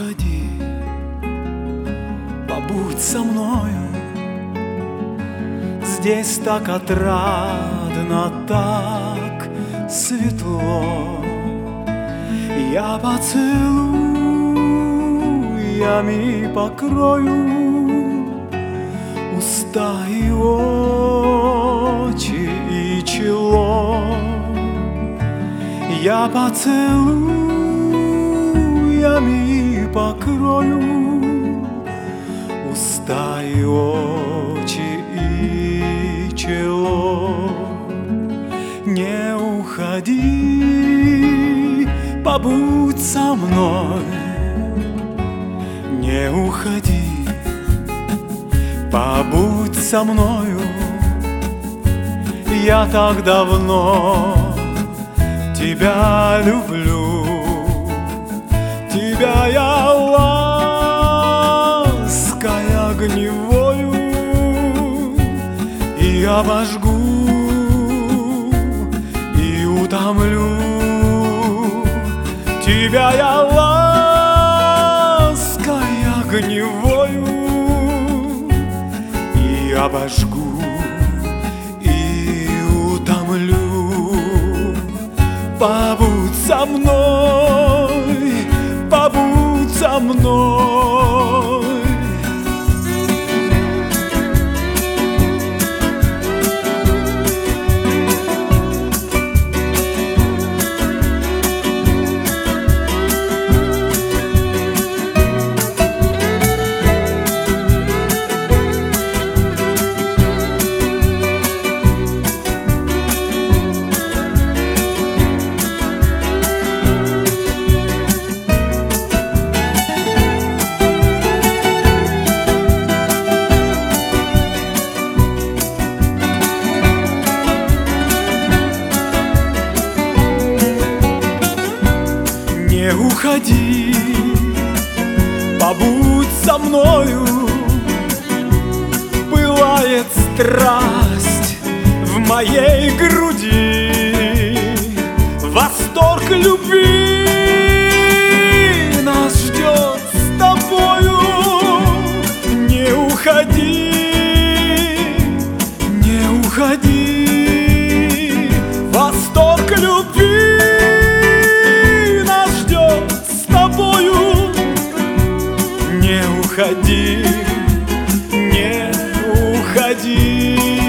уходи, побудь со мною. Здесь так отрадно, так светло. Я поцелуями покрою уста и очи и чело. Я поцелуями покрою уста и очи и чело. Не уходи, побудь со мной. Не уходи, побудь со мною. Я так давно тебя люблю, тебя я лаской огневою и обожгу, и утомлю. Тебя я лаской огневою и обожгу, и утомлю. Побудь со мной, побудь со мной. Не уходи, побудь со мною. Пылает страсть в моей груди, восторг любви нас ждет с тобою. Не уходи, не уходи, восторг любви не уходи, не уходи.